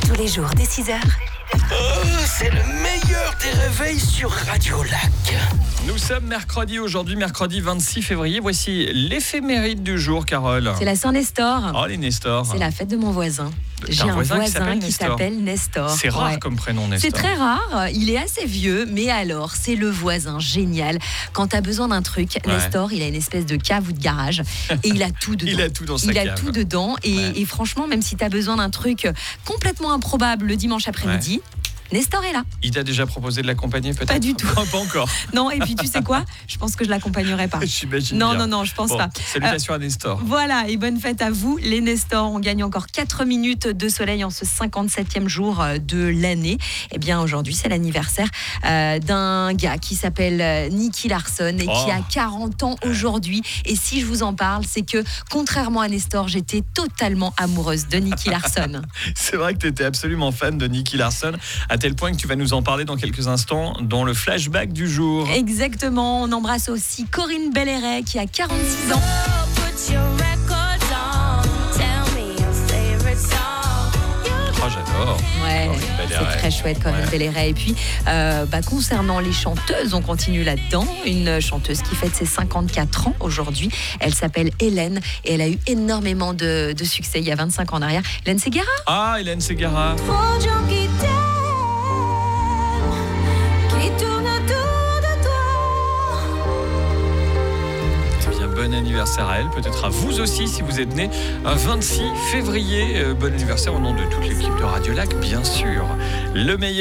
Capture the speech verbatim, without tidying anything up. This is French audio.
Tous les jours dès six heures. Oh, c'est le meilleur des réveils sur Radio Lac. Nous sommes mercredi aujourd'hui, mercredi vingt-six février. Voici l'éphéméride du jour, Carole. C'est la Saint-Nestor. Oh, les Nestors. C'est la fête de mon voisin. T'as J'ai un un voisin qui voisin s'appelle qui Nestor. s'appelle Nestor. C'est rare Ouais. comme prénom, Nestor. C'est très rare, il est assez vieux, mais alors, c'est le voisin génial. Quand tu as besoin d'un truc, Ouais. Nestor, il a une espèce de cave ou de garage et il a tout dedans. Il a tout dans sa Il a cave. tout dedans et, Ouais. et franchement, même si tu as besoin d'un truc complètement improbable le dimanche après-midi, Nestor est là. Il t'a déjà proposé de l'accompagner peut-être? Pas du tout. Pas encore. Non, et puis tu sais quoi? Je pense que je l'accompagnerai pas. J'imagine Non, bien. non, non, je pense Bon, pas. Salutations à Nestor. Voilà, et bonne fête à vous, les Nestors. On gagne encore quatre minutes de soleil en ce cinquante-septième jour de l'année. Eh bien, aujourd'hui, c'est l'anniversaire euh, d'un gars qui s'appelle euh, Nicky Larson et Oh. qui a quarante ans aujourd'hui. Et si je vous en parle, c'est que, contrairement à Nestor, j'étais totalement amoureuse de Nicky Larson. C'est vrai que tu étais absolument fan de Nicky Larson, à tel point que tu vas nous en parler dans quelques instants dans le flashback du jour. Exactement, on embrasse aussi Corinne Belléret qui a quarante-six ans. Oh, j'adore. Ouais, Corinne Belléret. c'est très chouette, Corinne Ouais. Belléret. Et puis, euh, bah, concernant les chanteuses, on continue là-dedans. Une chanteuse qui fête ses cinquante-quatre ans aujourd'hui. Elle s'appelle Hélène et elle a eu énormément de, de succès il y a vingt-cinq ans en arrière. Hélène Ségara. Ah, Hélène Ségara. Eh bien, bon anniversaire à elle, peut-être à vous aussi si vous êtes né un vingt-six février. Euh, Bon anniversaire au nom de toute l'équipe de Radio Lac, bien sûr. Le meilleur